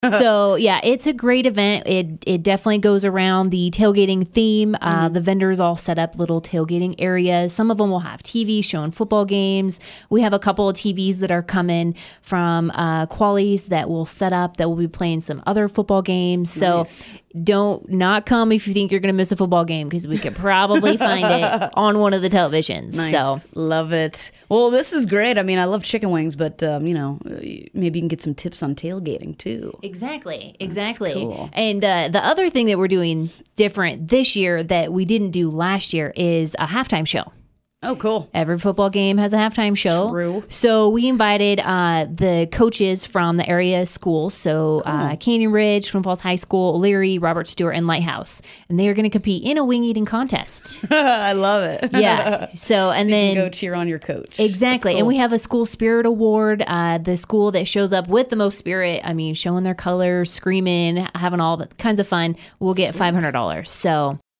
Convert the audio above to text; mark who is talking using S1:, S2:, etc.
S1: So yeah, it's a great event. It definitely goes around the tailgating theme. The vendors all set up little tailgating areas. Some of them will have TV showing football games. We have a couple of TVs that are coming from Qualies that will set up that will be playing some other football games.
S2: Nice.
S1: So don't not come if you think you're going to miss a football game, because we could probably find it on one of the televisions.
S2: Nice.
S1: So
S2: Love it. Well, this is great. I mean, I love chicken wings, but maybe you can get some tips on tailgating too.
S1: Exactly.
S2: Cool.
S1: And the other thing that we're doing different this year that we didn't do last year is a halftime show.
S2: Oh, cool.
S1: Every football game has a halftime show.
S2: True.
S1: So we invited the coaches from the area schools. So Canyon Ridge, Twin Falls High School, O'Leary, Robert Stewart, and Lighthouse. And they are going to compete in a wing eating contest.
S2: I love it.
S1: Yeah. So, and
S2: So
S1: then
S2: you can go cheer on your coach.
S1: Exactly.
S2: That's
S1: And
S2: cool.
S1: we have a school spirit award. The school that shows up with the most spirit, I mean, showing their colors, screaming, having all the kinds of fun, will get $500. So